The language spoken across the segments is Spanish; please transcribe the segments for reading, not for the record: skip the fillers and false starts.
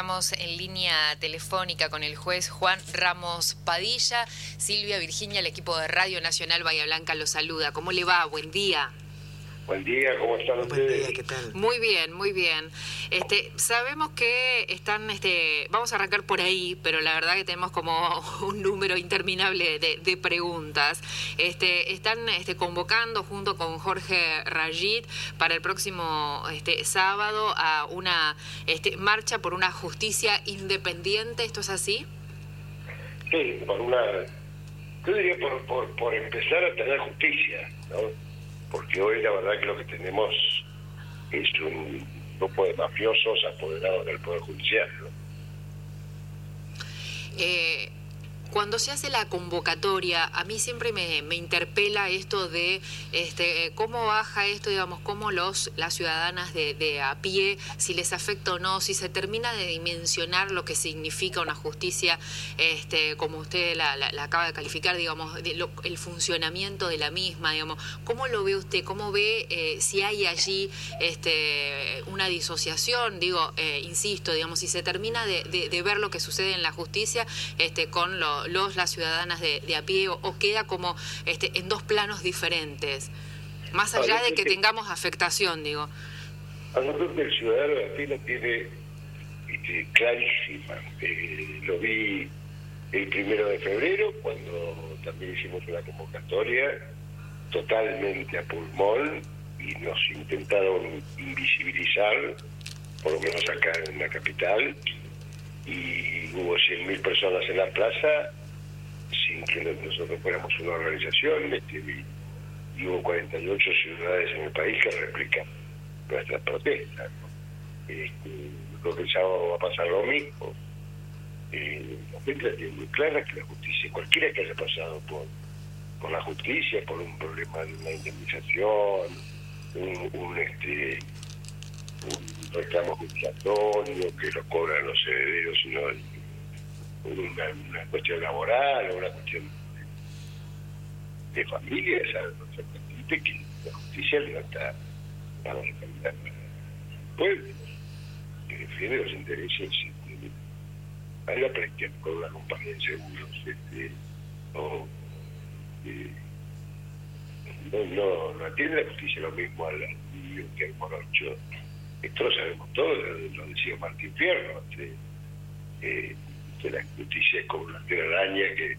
estamos en línea telefónica con el juez Juan Ramos Padilla. Silvia, Virginia, el equipo de Radio Nacional Bahía Blanca los saluda. ¿Cómo le va? Buen día. Buen día, ¿cómo están ustedes? Buen día, ¿qué tal? Muy bien, muy bien. Sabemos que están, vamos a arrancar por ahí, pero la verdad que tenemos como un número interminable de preguntas. Están convocando junto con Jorge Rayit para el próximo sábado a una marcha por una justicia independiente. ¿Esto es así? Sí, yo diría por empezar a tener justicia, ¿no? Porque hoy la verdad que lo que tenemos es un grupo de mafiosos apoderados del Poder Judicial, ¿no? Cuando se hace la convocatoria, a mí siempre me interpela esto de cómo baja esto, digamos, cómo las ciudadanas de a pie, si les afecta o no, si se termina de dimensionar lo que significa una justicia, como usted la acaba de calificar, digamos, el funcionamiento de la misma, digamos. ¿Cómo lo ve usted? ¿Cómo ve si hay allí una disociación? Insisto, digamos, si se termina de ver lo que sucede en la justicia con las ciudadanas de a pie, o queda como en dos planos diferentes, más allá de que tengamos afectación, digo. Yo creo que el ciudadano de a pie la tiene clarísima. Lo vi el 1 de febrero, cuando también hicimos una convocatoria totalmente a pulmón y nos intentaron invisibilizar, por lo menos acá en la capital, y hubo 100.000 personas en la plaza sin que nosotros fuéramos una organización, y hubo 48 ciudades en el país que replican nuestras protestas, ¿no? Creo que el sábado va a pasar lo mismo. La gente la tiene muy clara que la justicia, cualquiera que haya pasado por la justicia, por un problema de una indemnización, un reclamo jubilatorio que lo cobran los herederos, sino una cuestión laboral o una cuestión de familia, sabe perfectamente que la justicia levanta para defender al pueblo, que defiende los intereses. Hay la práctica con una compañía de seguros, no atiende la justicia lo mismo al niño que al morocho. Esto lo sabemos todos, lo decía Martín Fierro, que la justicia es como una telaraña que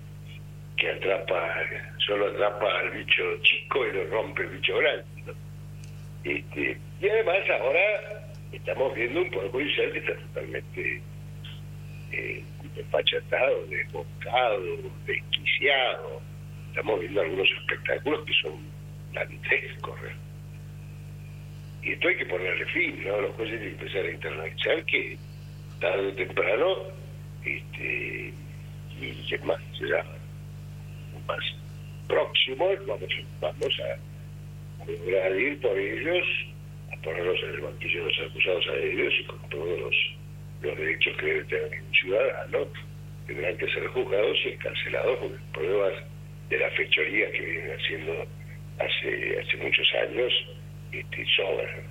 solo atrapa al bicho chico y lo rompe el bicho grande, ¿no? Y además ahora estamos viendo un poder judicial que está totalmente despachatado, desbocado, desquiciado. Estamos viendo algunos espectáculos que son dantescos, ¿eh? Y esto hay que ponerle fin, ¿no? Los jueces tienen que empezar a internalizar que tarde o temprano, y es más, será más próximo, vamos a lograr ir por ellos, a ponerlos en el banquillo de los acusados a ellos, y con todos los derechos que debe tener un ciudadano, tendrán que ser juzgados y encarcelados por pruebas de la fechoría que vienen haciendo hace muchos años, sobran.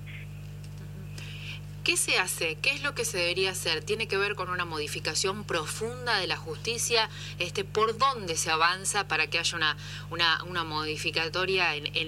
¿Qué se hace? ¿Qué es lo que se debería hacer? ¿Tiene que ver con una modificación profunda de la justicia? ¿Por dónde se avanza para que haya una modificatoria en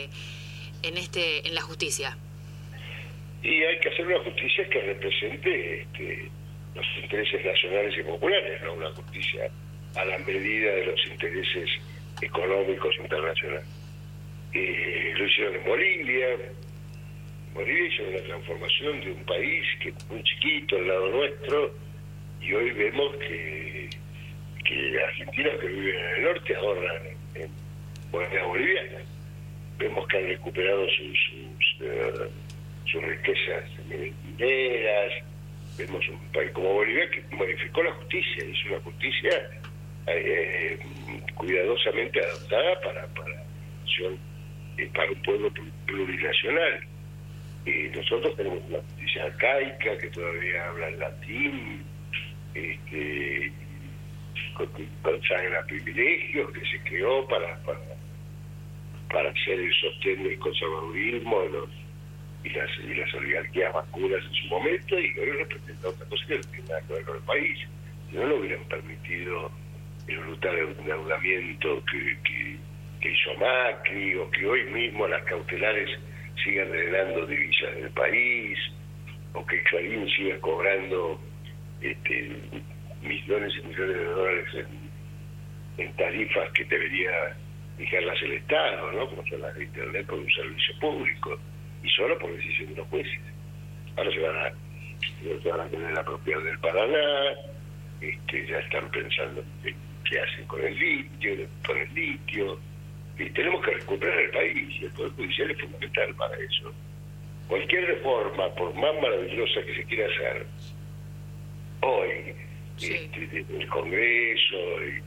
la justicia? Y hay que hacer una justicia que represente los intereses nacionales y populares, no una justicia a la medida de los intereses económicos internacionales. Lo hicieron en Bolivia. Bolivia hizo una transformación de un país que es muy chiquito al lado nuestro, y hoy vemos que argentinos que viven en el norte ahorran en moneda boliviana. Vemos que han recuperado sus riquezas mineras. Vemos un país como Bolivia que modificó la justicia, hizo una justicia cuidadosamente adaptada para un pueblo plurinacional. Nosotros tenemos una justicia arcaica que todavía habla en latín, consagra privilegios, que se creó para ser el sostén del conservadurismo y las oligarquías vacunas en su momento, y hoy representa otra cosa que no tiene nada que ver con el país. Si no lo hubieran permitido el brutal endeudamiento que hizo Macri, o que hoy mismo las cautelares sigan drenando divisas del país, o que Clarín siga cobrando millones y millones de dólares en tarifas que debería fijarlas el Estado, ¿no? Como son las de Internet, por un servicio público, y solo por decisión de los jueces. Ahora se van a tener la propiedad del Paraná, ya están pensando qué hacen con el litio, y tenemos que recuperar el país, y el Poder Judicial es fundamental para eso. Cualquier reforma, por más maravillosa que se quiera hacer, hoy, sí, del Congreso,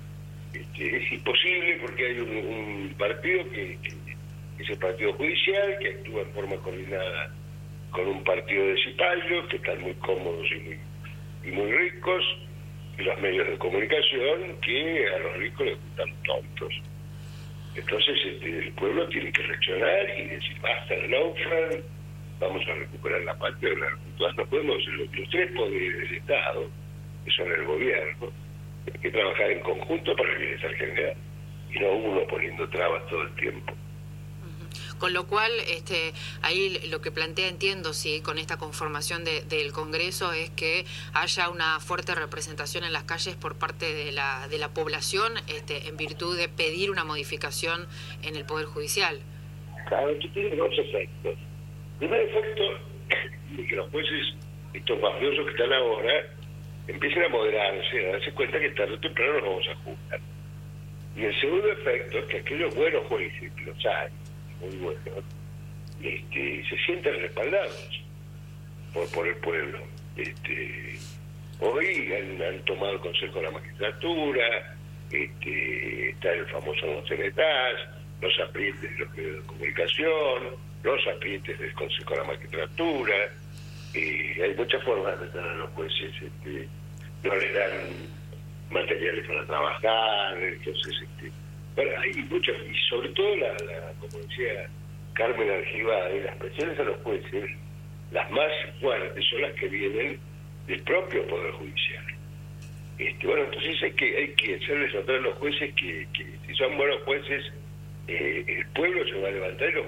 es imposible porque hay un partido que es el partido judicial, que actúa en forma coordinada con un partido de cipayos, que están muy cómodos y muy ricos, y los medios de comunicación, que a los ricos les gustan tontos. Entonces el pueblo tiene que reaccionar y decir, basta el lawfare, vamos a recuperar la patria. No podemos, los tres poderes del Estado, que son el gobierno, hay que trabajar en conjunto para el bienestar general, y no uno poniendo trabas todo el tiempo. Con lo cual, ahí lo que plantea, entiendo, sí, con esta conformación del Congreso, es que haya una fuerte representación en las calles por parte de la población, en virtud de pedir una modificación en el Poder Judicial. Claro, esto tiene dos efectos. El primer efecto es que los jueces, estos mafiosos que están ahora, empiecen a moderarse, a darse cuenta que tarde o temprano los vamos a juzgar. Y el segundo efecto es que aquellos buenos jueces, que los hay, muy buenos, se sienten respaldados por el pueblo. Hoy han tomado el Consejo de la Magistratura, está el famoso no se metas, los aprietes de los medios de comunicación, los aprietes del Consejo de la Magistratura. Hay muchas formas de meter a los jueces, no les dan materiales para trabajar, entonces bueno, hay muchas, y sobre todo como decía Carmen Argibay, las presiones a los jueces, las más fuertes son las que vienen del propio Poder Judicial. Bueno, entonces hay que hacerles notar a los jueces que si son buenos jueces, el pueblo se va a levantar y los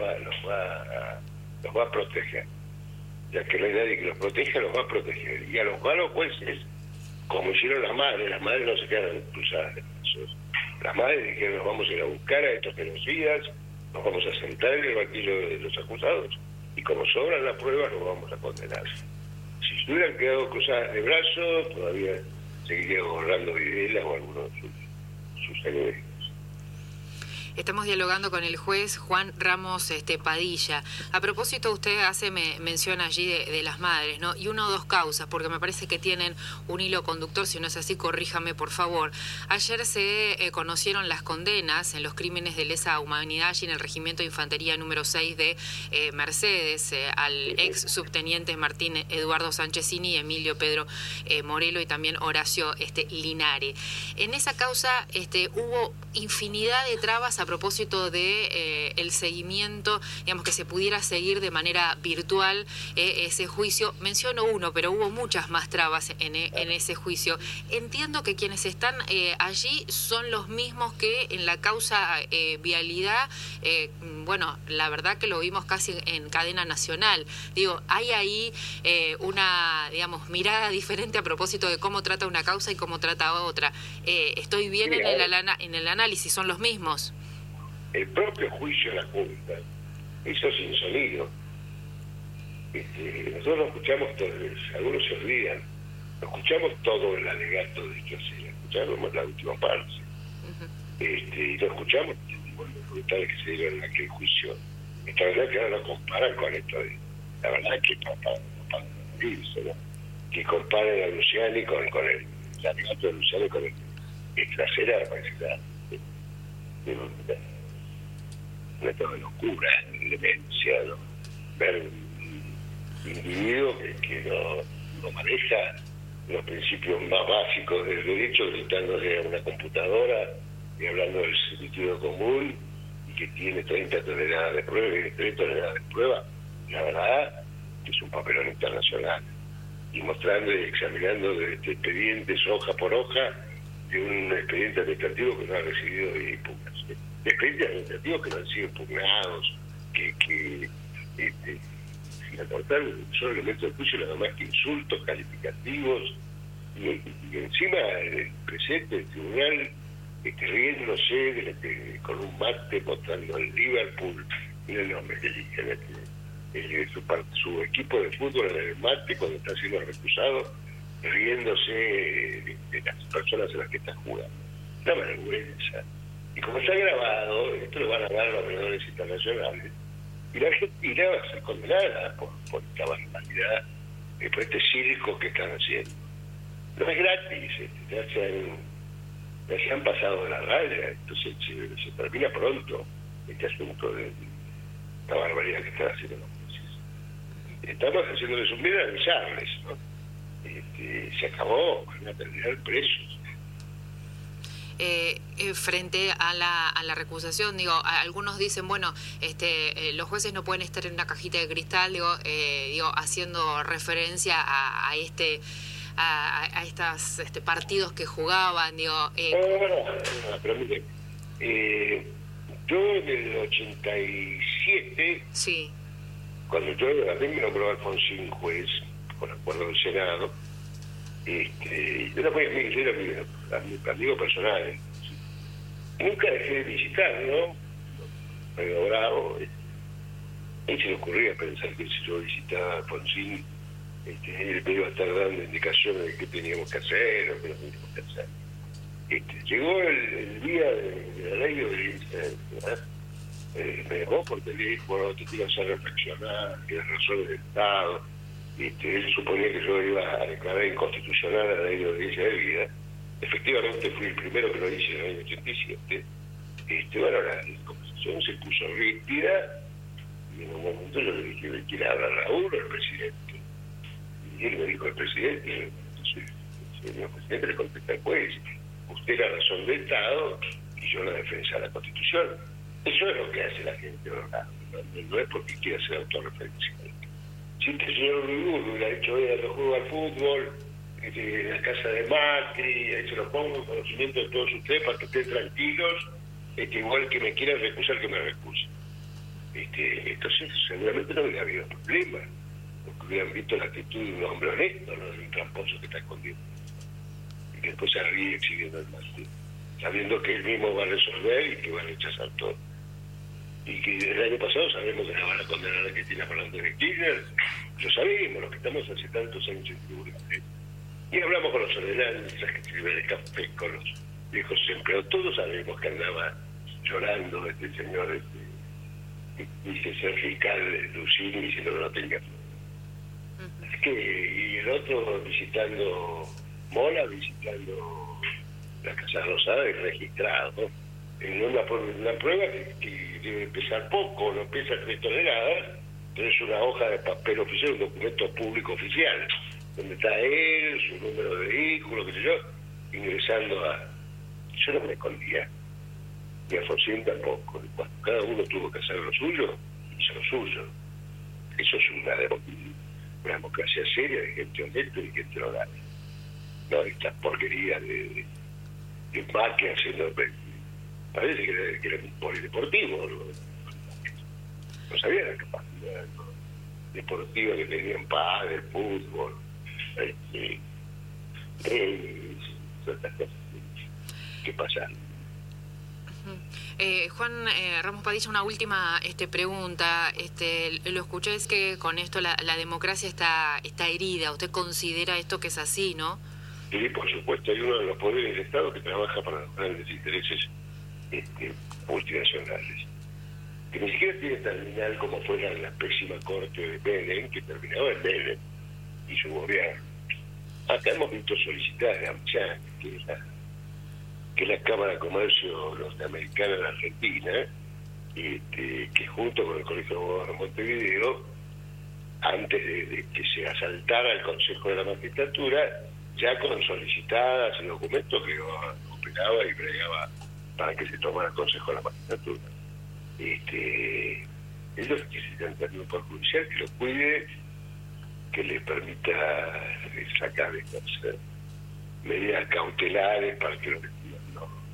va a proteger. Ya que no hay nadie que los proteja, los va a proteger. Y a los malos jueces, como hicieron las madres no se quedaron cruzadas de brazos. Las madres dijeron, nos vamos a ir a buscar a estos genocidas, nos vamos a sentar en el banquillo de los acusados, y como sobran las pruebas, los vamos a condenar. Si se hubieran quedado cruzadas de brazos, todavía seguiría gobernando Videla o alguno de sus herederos. Estamos dialogando con el juez Juan Ramos Padilla. A propósito, usted hace mención allí de las madres, ¿no? Y una o dos causas, porque me parece que tienen un hilo conductor, si no es así, corríjame, por favor. Ayer se conocieron las condenas en los crímenes de lesa humanidad y en el Regimiento de Infantería número 6 de Mercedes, al ex subteniente Martín Eduardo Sanchezini y Emilio Pedro Morelo, y también Horacio Linare. En esa causa hubo infinidad de trabas a propósito de el seguimiento, digamos, que se pudiera seguir de manera virtual ese juicio. Menciono uno, pero hubo muchas más trabas en ese juicio. Entiendo que quienes están allí son los mismos que en la causa vialidad, bueno, la verdad que lo vimos casi en cadena nacional. Digo, hay ahí una, digamos, mirada diferente a propósito de cómo trata una causa y cómo trata otra. ¿Estoy bien en el análisis? ¿Son los mismos? El propio juicio de la Junta hizo sin sonido. Nosotros lo escuchamos todos, algunos se olvidan, lo escuchamos todo el alegato de Chocera, escuchamos la última parte. Y lo escuchamos, bueno, los brutales que se dieron en aquel juicio. Esta verdad que ahora lo comparan con esto. La verdad es que para morirse, ¿no? Que comparen a Luciani con el alegato de Luciani con el trasera, me parece una locura, demencia, ¿no? Ver un individuo que no maneja los principios más básicos del derecho, gritándole a una computadora y hablando del sentido común, y que tiene 30 toneladas de prueba y 3 toneladas de prueba. La verdad que es un papelón internacional, y mostrando y examinando expedientes hoja por hoja de un expediente administrativo que no ha recibido impugnación, de expedientes administrativos que no han sido impugnados, que sin aportar un solo elemento de juicio, nada más que insultos calificativos, y encima el presidente del tribunal riéndose con un mate mostrando al Liverpool, mira el nombre que eligen, su equipo de fútbol en el mate cuando está siendo recusado, riéndose de las personas en las que está jugando. Una vergüenza. Y como está grabado, esto lo van a dar los mediadores internacionales, y la Argentina va a ser condenada por esta barbaridad, por este circo que están haciendo. No es gratis, ya se han pasado de la raya, entonces se termina pronto este asunto de esta barbaridad que están haciendo los jueces. Estamos haciéndoles un bien, avisarles, ¿no? Se acabó, van a terminar presos. Frente a la recusación, digo, algunos dicen, bueno, los jueces no pueden estar en una cajita de cristal, digo, haciendo referencia a estos partidos que jugaban, digo. No, pero mire, yo en el 87, sí, cuando yo a mí me nombró Alfonsín juez, con acuerdo del Senado, yo no fui amigo personal, nunca dejé de visitarlo, pero bravo, a mí se le ocurría pensar que si yo visitaba a Alfonsín, él me iba a estar dando indicaciones de qué teníamos que hacer o qué no teníamos que hacer. Llegó el día de la ley de audiencia, me llamó por teléfono, te tienes que reflexionar, que es razón del Estado. Él suponía que yo iba a declarar inconstitucional a la ley de audiencia de vida. Efectivamente fui el primero que lo hice en el año 87. Bueno, la conversación se puso rígida y en un momento yo le dije, ¿quiere hablar Raúl o el presidente? Y él me dijo, el presidente. Entonces, el señor presidente le contesta al juez, usted es la razón del Estado y yo la defensa de la Constitución. Eso es lo que hace la gente, ¿verdad? No es porque quiera ser autorreferencial. Si este señor Luis hubiera dicho, yo juego al fútbol, en la casa de Macri, ahí se lo pongo en conocimiento de todos ustedes para que estén tranquilos, igual que me quieran recusar, que me recuse. Entonces seguramente no hubiera habido problema, porque hubieran visto la actitud de un hombre honesto, no de un tramposo que está escondido. Y que después se ríe exhibiendo el máster, sabiendo que él mismo va a resolver y que va a rechazar todo. Y que desde el año pasado sabemos que la van a condenar a Cristina Fernández de Kirchner, lo sabemos, los que estamos hace tantos años en tribunales. Y hablamos con los ordenanzas que escriben el café, con los viejos empleados, todos sabemos que andaba llorando este señor, dice ser fiscal de Lucín, diciendo que no tenía. Es que, y el otro visitando Mola, visitando la Casa Rosada y registrado, en una prueba que debe pesar poco, no pesa 3 toneladas, pero es una hoja de papel oficial, un documento público oficial, donde está él, su número de vehículo, qué sé yo, ingresando a... Yo no me escondía, ni Alfonsín tampoco. Cuando cada uno tuvo que hacer lo suyo, hizo lo suyo. Eso es una democracia seria, de gente honesta y de gente honorable. No estas porquerías de Macri haciendo... Parece que era un polideportivo. No sabía la capacidad deportiva que tenían para el fútbol. Estas cosas que pasan. Juan Ramos Padilla, una última pregunta. Lo escuché, es que con esto la democracia está herida. ¿Usted considera esto que es así, no? Sí, por supuesto. Hay uno de los poderes del Estado que trabaja para los grandes intereses multinacionales, que ni siquiera tiene terminal como fuera la pésima corte de Menem, que terminaba en Menem y su gobierno. Acá hemos visto solicitar a AmCham, que es la Cámara de Comercio norteamericana en Argentina, que junto con el Colegio de Abogados de Montevideo, antes de que se asaltara el Consejo de la Magistratura, ya con solicitadas y documentos que operaba y bregaba para que se tomara el Consejo de la Magistratura. Ellos necesitan tener un poder judicial que lo cuide que les permita sacar estas medidas cautelares para que los vecinos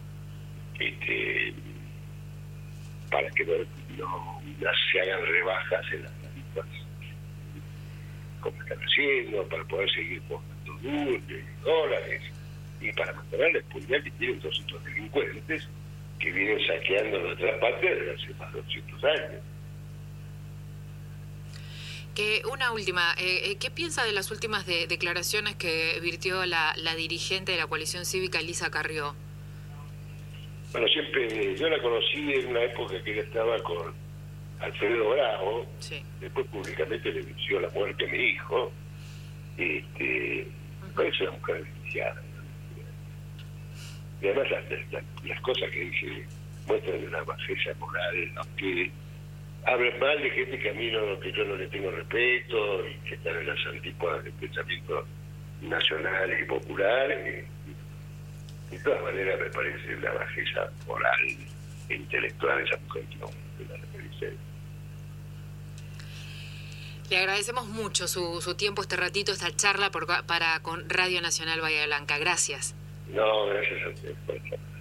para que no se hagan rebajas en las tarifas como están haciendo, para poder seguir pagando dólares y para mantener la impunidad que tienen todos estos delincuentes que vienen saqueando nuestra patria desde hace más de 200 años. Una última, ¿qué piensa de las últimas declaraciones que virtió la dirigente de la coalición cívica, Elisa Carrió? Bueno, siempre, yo la conocí en una época que ella estaba con Alfredo Bravo, sí. Después públicamente le denunció la muerte a mi hijo, parece una mujer desquiciada. Y además las cosas que dice muestran una bajeza moral, aunque hablan mal de gente que a mí que yo no le tengo respeto y que están en las antípodas del pensamiento nacional y popular. De todas maneras me parece una bajeza moral e intelectual esa mujer que no la referencia. Le agradecemos mucho su tiempo, este ratito, esta charla con Radio Nacional Bahía Blanca. Gracias. No, gracias a usted.